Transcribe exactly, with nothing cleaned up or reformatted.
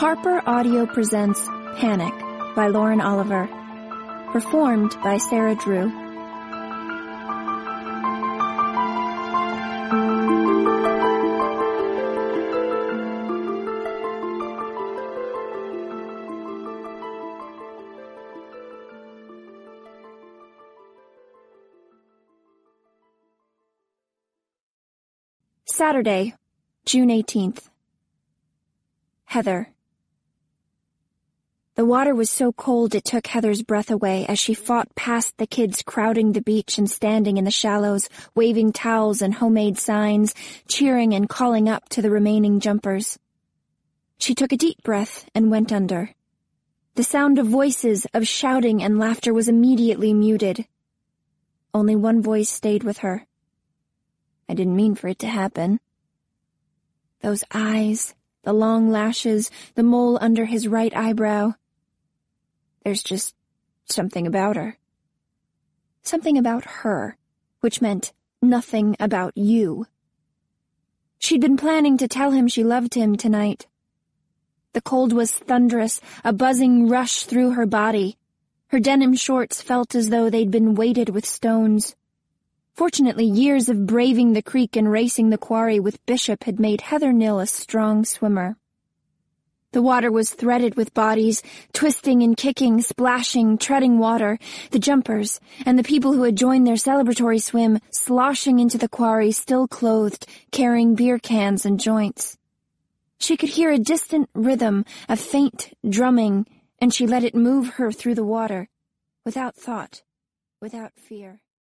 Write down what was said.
Harper Audio presents Panic by Lauren Oliver, performed by Sarah Drew. Saturday, June eighteenth. Heather. The water was so cold it took Heather's breath away as she fought past the kids crowding the beach and standing in the shallows, waving towels and homemade signs, cheering and calling up to the remaining jumpers. She took a deep breath and went under. The sound of voices, of shouting and laughter was immediately muted. Only one voice stayed with her. I didn't mean for it to happen. Those eyes, the long lashes, the mole under his right eyebrow. There's just something about her. Something about her, which meant nothing about you. She'd been planning to tell him she loved him tonight. The cold was thunderous, a buzzing rush through her body. Her denim shorts felt as though they'd been weighted with stones. Fortunately, years of braving the creek and racing the quarry with Bishop had made Heather Nill a strong swimmer. The water was threaded with bodies, twisting and kicking, splashing, treading water, the jumpers, and the people who had joined their celebratory swim, sloshing into the quarry still clothed, carrying beer cans and joints. She could hear a distant rhythm, a faint drumming, and she let it move her through the water, without thought, without fear.